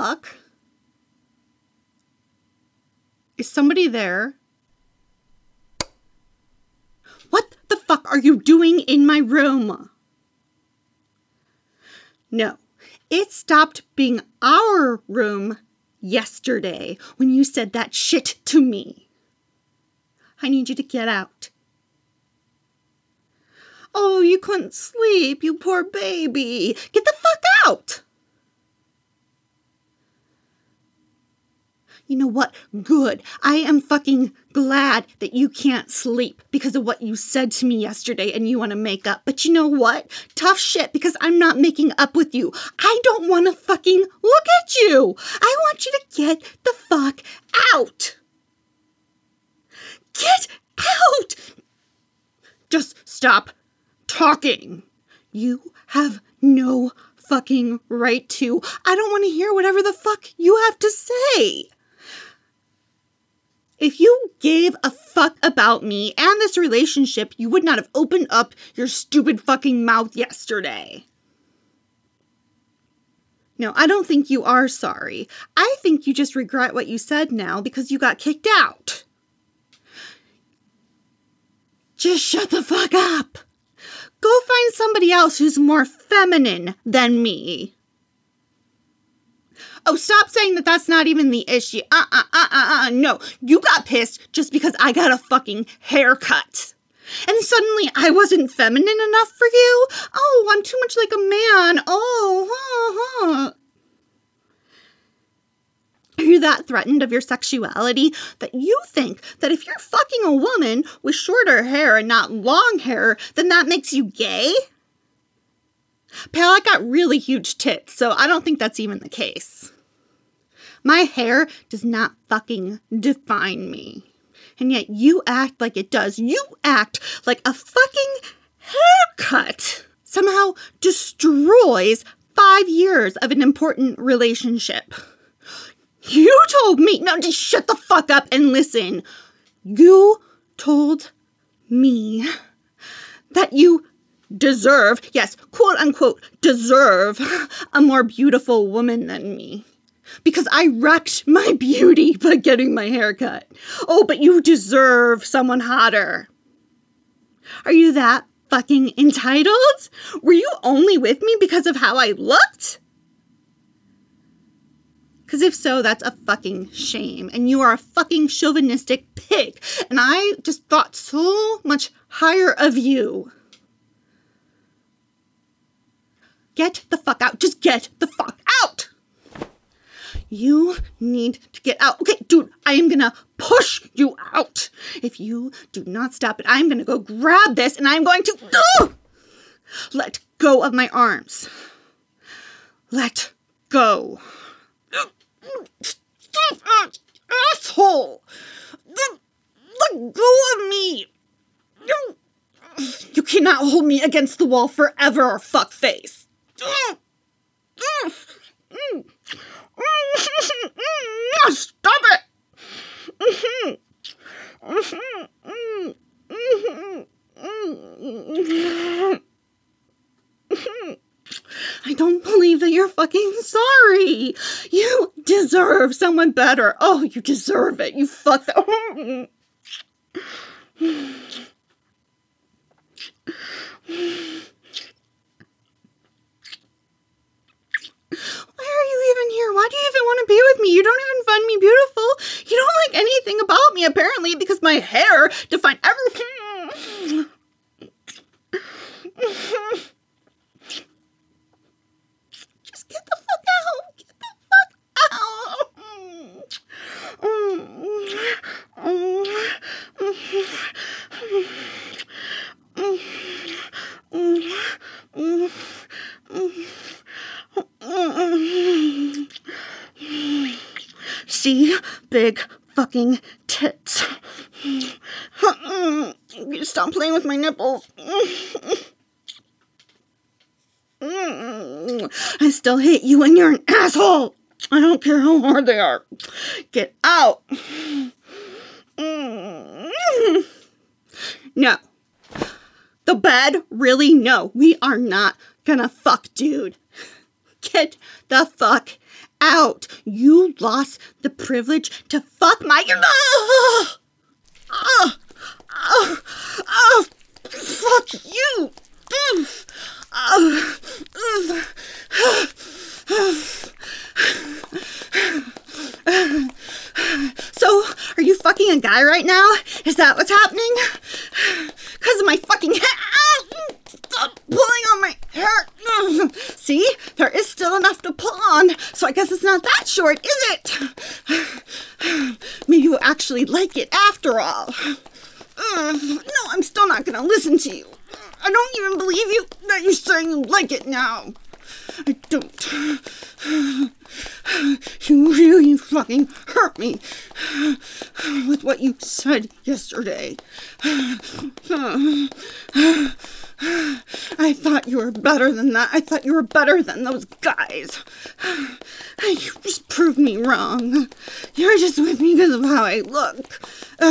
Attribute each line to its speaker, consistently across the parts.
Speaker 1: fuck? Is somebody there? What the fuck are you doing in my room? No, it stopped being our room yesterday when you said that shit to me. I need you to get out. Oh, you couldn't sleep, you poor baby. Get the fuck out. You know what? Good. I am fucking glad that you can't sleep because of what you said to me yesterday and you want to make up. But you know what? Tough shit, because I'm not making up with you. I don't want to fucking look at you. I want you to get the fuck out. Get out. Just stop talking. You have no fucking right to. I don't want to hear whatever the fuck you have to say. If you gave a fuck about me and this relationship, you would not have opened up your stupid fucking mouth yesterday. No, I don't think you are sorry. I think you just regret what you said now because you got kicked out. Just shut the fuck up. Go find somebody else who's more feminine than me. Oh, stop saying that that's not even the issue. No, you got pissed just because I got a fucking haircut. And suddenly I wasn't feminine enough for you? Oh, I'm too much like a man. Oh, Are you that threatened of your sexuality that you think that if you're fucking a woman with shorter hair and not long hair, then that makes you gay? Pal, I got really huge tits, so I don't think that's even the case. My hair does not fucking define me. And yet you act like it does. You act like a fucking haircut somehow destroys 5 years of an important relationship. You told me, no, just shut the fuck up and listen. You told me that you deserve, yes, quote unquote, deserve a more beautiful woman than me. Because I wrecked my beauty by getting my hair cut. Oh, but you deserve someone hotter. Are you that fucking entitled? Were you only with me because of how I looked? Because if so, that's a fucking shame. And you are a fucking chauvinistic pig. And I just thought so much higher of you. Get the fuck out. Just get the fuck out. You need to get out. Okay, dude, I am gonna push you out. If you do not stop it, I'm gonna go grab this and I'm going to let go of my arms. Let go. Asshole. Let go of me. You cannot hold me against the wall forever, fuckface. Stop it! I don't believe that you're fucking sorry. You deserve someone better. Oh, you deserve it. You fucked up. Why are you even here? Why do you even want to be with me? You don't even find me beautiful. You don't like anything about me, apparently, because my hair defined everything. Just get the fuck out. Get the fuck out. See? Big fucking tits. Stop playing with my nipples. I still hate you and you're an asshole. I don't care how hard they are. Get out. No. The bed? Really? No. We are not gonna fuck, dude. Get the fuck out. You lost the privilege to fuck my... Fuck you. So, are you fucking a guy right now? Is that what's happening? Because of my fucking hair. Stop pulling on my hair. See? There is still enough to pull on, so I guess it's not that short, is it? Maybe you actually like it after all. No, I'm still not gonna listen to you. I don't even believe you that you're saying you like it now. I don't. You really fucking hurt me with what you said yesterday. I thought you were better than that. I thought you were better than those guys. You just proved me wrong. You're just with me because of how I look.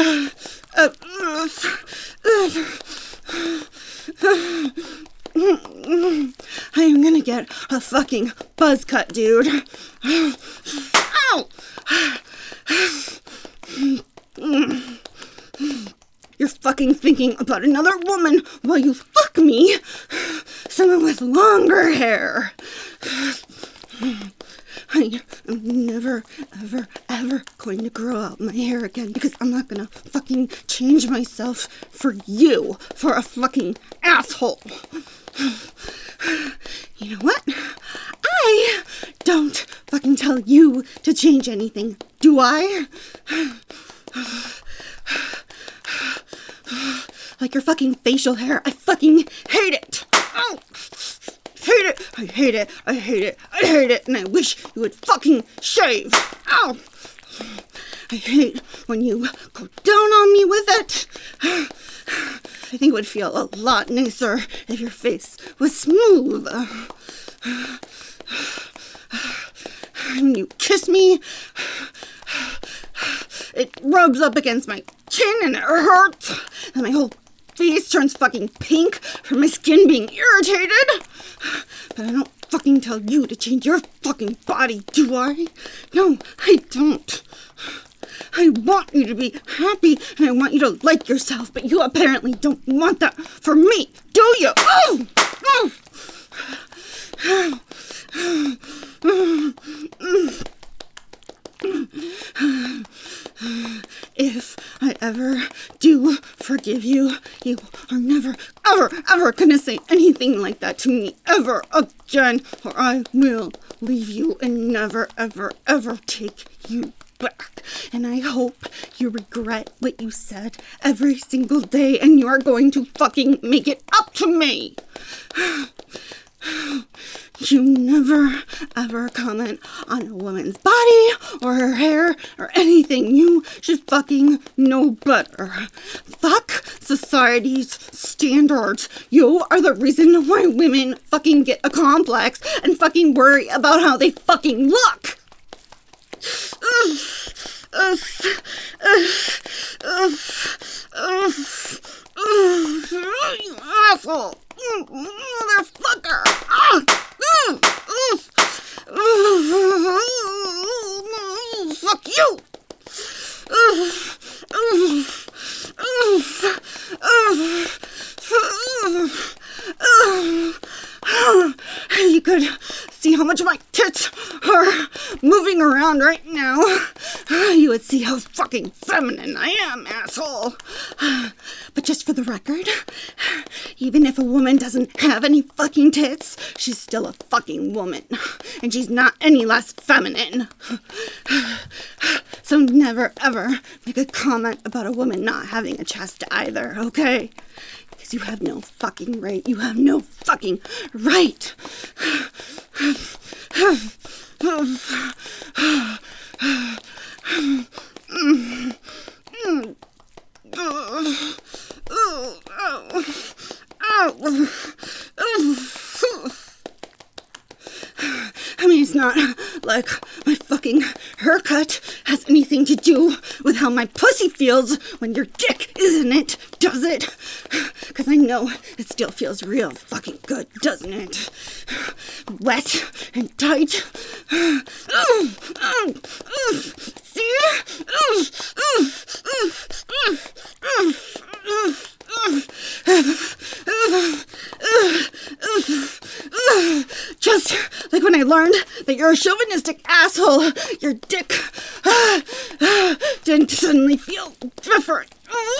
Speaker 1: I am gonna get a fucking buzz cut, dude. Ow! You're fucking thinking about another woman while you fuck me. Someone with longer hair. I am never, ever, ever going to grow out my hair again because I'm not gonna fucking change myself for you, for a fucking asshole. You know what? I don't fucking tell you to change anything, do I? Like your fucking facial hair. I fucking hate it. Oh, hate it. I hate it. I hate it. I hate it. And I wish you would fucking shave. Ow. I hate when you go down on me with it. I think it would feel a lot nicer if your face was smooth. And you kiss me. It rubs up against my chin and it hurts. And my whole face turns fucking pink from my skin being irritated. But I don't fucking tell you to change your fucking body, do I? No, I don't. I want you to be happy and I want you to like yourself, but you apparently don't want that for me, do you? Oh! Oh! If I ever do forgive you, you are never, ever, ever gonna say anything like that to me ever again, or I will leave you and never, ever, ever take you back. And I hope you regret what you said every single day and you are going to fucking make it up to me. You never, ever comment on a woman's body or her hair or anything. You should fucking know better. Fuck society's standards. You are the reason why women fucking get a complex and fucking worry about how they fucking look. You asshole. Motherfucker! Fuck you! You could see how much my tits are moving around right now. You would see how fucking feminine I am, asshole. But just for the record, even if a woman doesn't have any fucking tits, she's still a fucking woman. And she's not any less feminine. So never ever make a comment about a woman not having a chest either, okay? Because you have no fucking right. You have no fucking right. I mean, it's not like my fucking haircut has anything to do with how my pussy feels when your dick is in it, does it? Because I know it still feels real fucking good, doesn't it? Wet and tight. See? Just like when I learned that you're a chauvinistic asshole, your dick didn't suddenly feel different.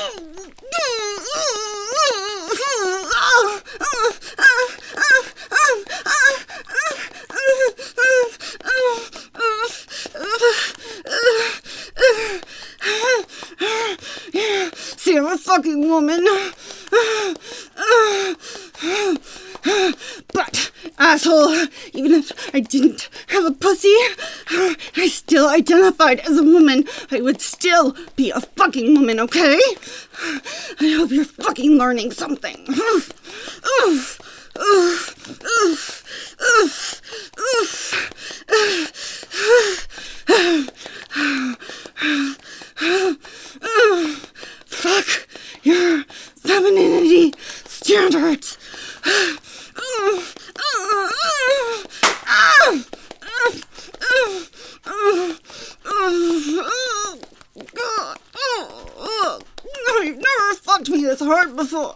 Speaker 1: See, I'm a fucking woman. But, asshole, even if I didn't have a pussy, I still identified as a woman. I would still be a fucking woman, okay? I hope you're fucking learning something. Fuck your femininity standards. You've never fucked me this hard before.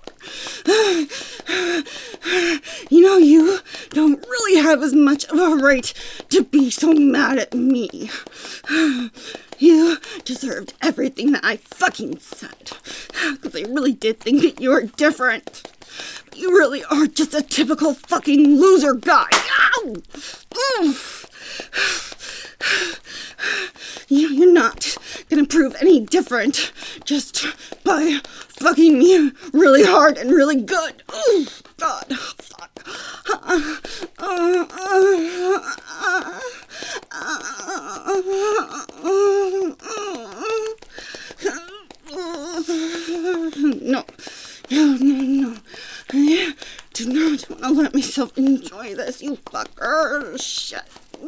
Speaker 1: You know, you don't really have as much of a right to be so mad at me. You deserved everything that I fucking said. Because I really did think that you were different. But you really are just a typical fucking loser guy. Ow! You're not gonna prove any different just by fucking me really hard and really good. Oh, God. Fuck. No. I do not want to let myself enjoy this, you fucker. Shit.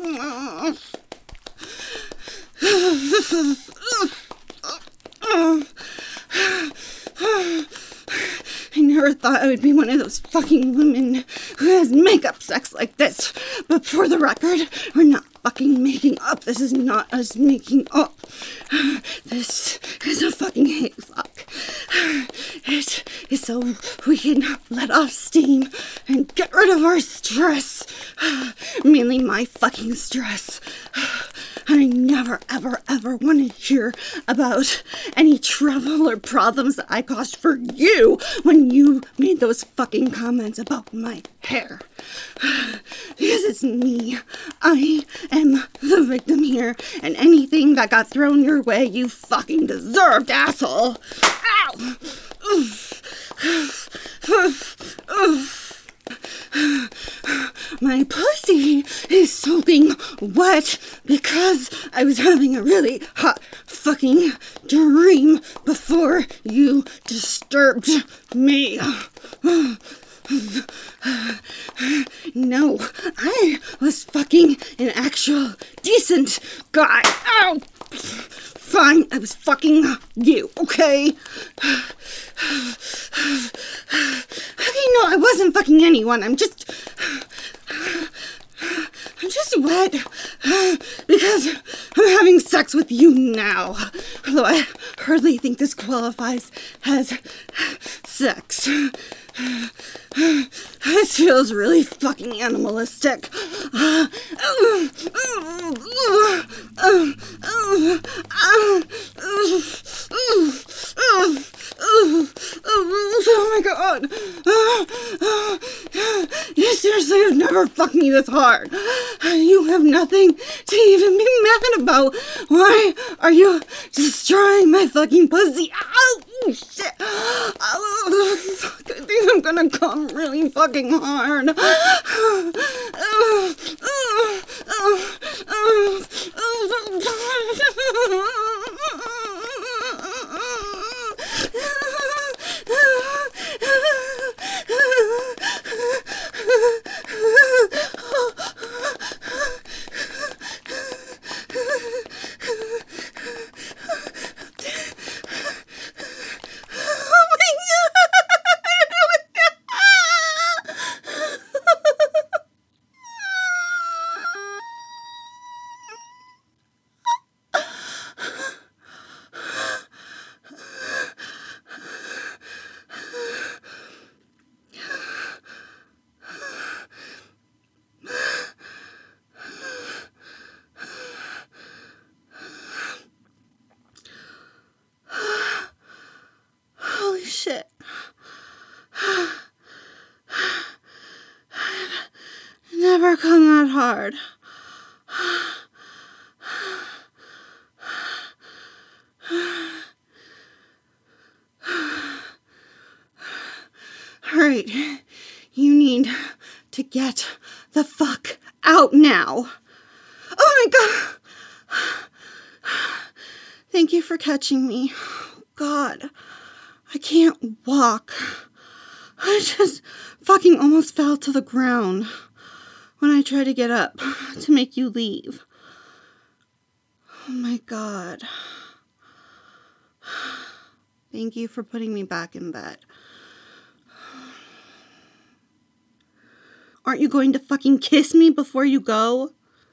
Speaker 1: I never thought I would be one of those fucking women who has makeup sex like this. But for the record, we're not fucking making up. This is not us making up. This is a fucking hate fuck. It is so we can let off steam and get rid of our stress. Mainly my fucking stress. And I never, ever, ever want to hear about any trouble or problems that I caused for you when you made those fucking comments about my hair. Because it's me. I am the victim here, and anything that got thrown your way, you fucking deserved, asshole. Ow! My pussy is soaking wet because I was having a really hot fucking dream before you disturbed me. No, I was fucking an actual decent guy. Ow! Fine, I was fucking you, okay? Okay, no, I wasn't fucking anyone. I'm just wet because I'm having sex with you now. Although I hardly think this qualifies as sex. This feels really fucking animalistic. Oh my God. You seriously have never fucked me this hard. You have nothing to even be mad about. Why are you destroying my fucking pussy? Ow! Shit. Oh, fuck. I think I'm gonna come really fucking hard. God. All right, you need to get the fuck out now. Oh my God. Thank you for catching me. God, I can't walk. I just fucking almost fell to the ground when I tried to get up to make you leave. Oh my God. Thank you for putting me back in bed. Aren't you going to fucking kiss me before you go?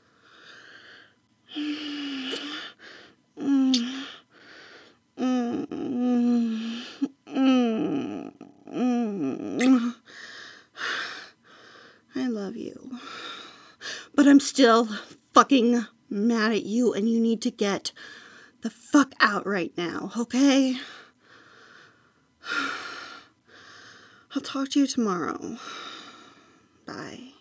Speaker 1: I love you. But I'm still fucking mad at you, and you need to get the fuck out right now, okay? I'll talk to you tomorrow. Bye.